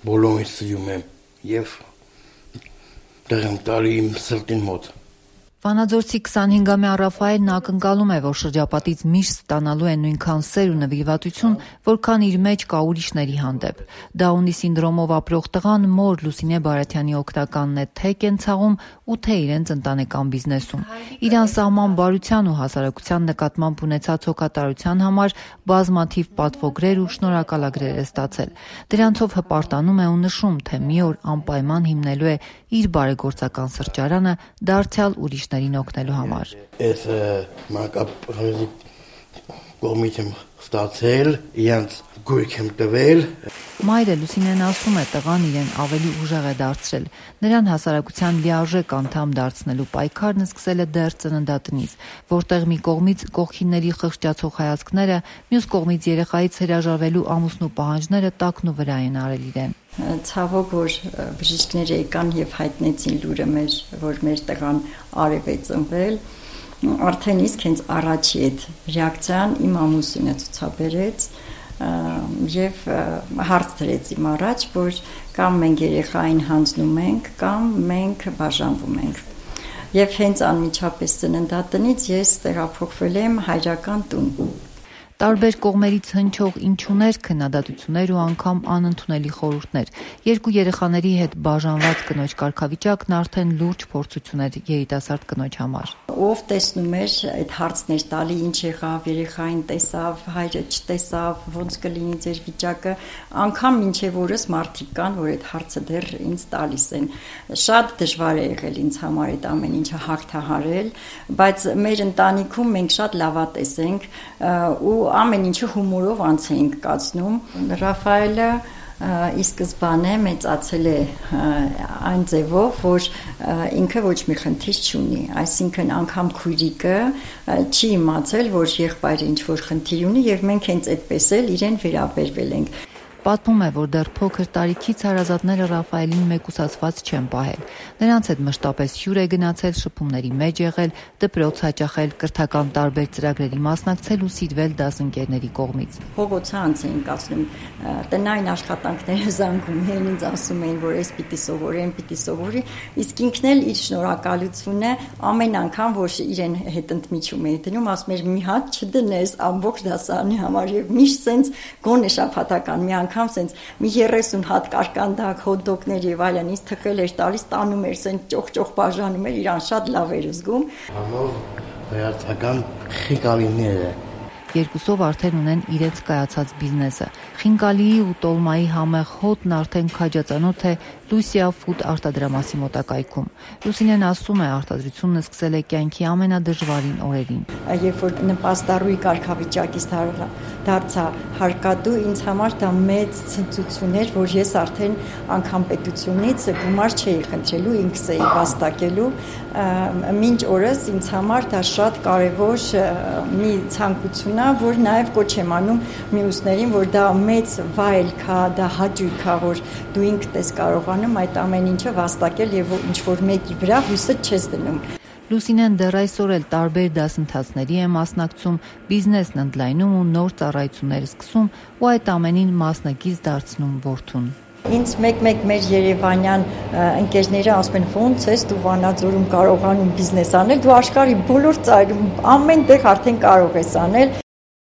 բոլորին սիրում եմ եւ դեռ եմ տալի իմ սրտին մոտ։ Վանաձորցի 25-ամյա Ռաֆայելն ակնկալում է, որ շրջապատից միշտ ստանալու է նույնքան սեր ու նվիրվածություն, որքան իր մեջ կա ուրիշների հանդեպ։ Դաունի սինդրոմով ապրող տղան մոր Լուսինե Բարաթյանի օգնականն է թե կենցաղում ու թե իրենց ընտանեկան բիզնեսում։ Իր անսահման բարության ու հասարակության նկատմամբ ունեցած հոգատարության համար բազմաթիվ պատվոգրեր ու շնորհակալագրեր է ստացել։ Դրանցով հպարտանում է ու նշում, թե մի օր անպայման հիմնելու է իր բարեգործական սրճարանը դարձյալ ուրիշներին օգնելու համար։ Ես մանկապարտեզի կողմից եմ ստացել, իրենց գույք եմ տվել։ Մայրը Լուսինեն ասում է, տղան իրեն ավելի ուժեղ է դարձրել։ Նրան հասարակության լիարժեք անդամ դարձնելու պայքարն սկսել է դեռ ծննդատնից, որտեղ մի կողմից կողքինների խղճացող հայացքները, մյուս կողմից երեխայից հրաժարվելու ամուսնու պահանջները տակն ու վրա են արել իրեն։ Ցավոք, որ բժիշկները եկան եւ հայտնեցին լուրը որ մեր տղան արև է ծնվել, արդեն իսկ հենց առաջի այդ ռեակցիան իմ ամուսինը ցուցաբերեց եւ հարց դրեց իմ առաջ, որ կամ մենք երեխային հանձնում ենք, կամ մենք բաժանվում ենք։ Եվ հենց անմիջապես ծննդատնից ես տեղափոխվել եմ հայրական տուն։ Տարբեր կողմերից հնչող ինչուներ, քննադատություններ ու անգամ անընդունելի խորհուրդներ։ Երկու երեխաների հետ բաժանված կնոջ կարգավիճակն արդեն լուրջ փորձություն էր երիտասարդ կնոջ համար։ Ով տեսնում էր այդ հարցներ տալի, ինչ եղավ, երեխային տեսավ, հայրը չտեսավ, ոնց կլինի ձեր վիճակը, անգամ մինչև օրս մարդիկ կան, որ այդ հարցը դեռ ինձ տալիս են։ Շատ դժվար է եղել ինձ համար այդ ամեն ինչը հաղթահարել, բայց մեր ընտանիքում մենք շատ լավատես ենք ու ամեն ինչը հումորով անց էինք կացնում։ Ռաֆայելը ի սկզբանե մեծացել է այն ձևով, որ ինքը ոչ մի խնդիր չունի, այսինքն անգամ քույրիկը չի իմացել, որ եղբայրը ինչ որ խնդիր ունի եւ մենք հենց այդպես էլ իրեն վերաբերվել ենք։ Պատմում է, որ դեռ փոքր տարիքից հարազատները Ռաֆայելին մեկուսացված չեն պահել։ Նրանց հետ մշտապես հյուր է գնացել, շփումների մեջ եղել, դպրոց հաճախել, կրթական տարբեր ծրագրերի մասնակցել ու սիրվել դասընկերների կողմից։ Փողոցը անց էին կացնում, տնային աշխատանքները զանգում էին, ինձ ասում էին, որ այս պիտի սովորի, այն պիտի սովորի, իսկ ինքն էլ իր շնորհակալությունը ամեն անգամ, որ իրեն հետ ընդմիջում էի դնում, ասում էր՝ մի հատ չդնես ամբողջ դասարանի համար եւ միշտ սենց գոնե շաբաթական մի անգամ սենց մի 30 հատ կարկանդակ, հոթդոգներ եւ այլն ինձ թխել էր տալիս, տանում էր սենց ճոխ բաժանում էր, իրան շատ լավ էր զգում։ Համով հայացական խիկալիները Երկուսով արդեն ունեն իրենց կայացած բիզնեսը։ Խինկալիի ու տոլմայի համեղ հոտն արդեն քաջածանոթ է Լուսիա Ֆուդ արտադրամասի մոտակայքում։ Լուսինեն ասում է, արտադրությունն սկսել է կյանքի ամենադժվարին օրերին։ Երբ որ նպաստառուի կարգավիճակից դարձա հարկադու, ինձ համար դա մեծ ցնծություն էր, որ ես արդեն անգամ պետությունից գումար չէի խնդրելու, ինքս էի վաստակելու։ Մինչ օրս ինձ համար դա շատ կարևոր մի ցանկություն է, որ նաև կոչ եմ անում մյուսներին, որ դա մեծ վայելք է, դա հաճույք է, որ դու ինքդ ես կարողանում այդ ամեն ինչը վաստակել եւ ինչ որ մեկի վրա հույսը չես դնում։ Լուսինեն դեռ այսօր էլ տարբեր դասընթացների է մասնակցում, բիզնեսն ընդլայնում ու նոր ծառայություններ սկսում ու այդ ամենին մասնակից դարձնում որդուն։ Ինձ մեկ մեր երևանյան ընկերները ասում են, ոնց ես դու Վանաձորում կարողանում բիզնես անել, դու աշխարհի բոլոր ծայրում ամեն տեղ արդեն կարող ես անել։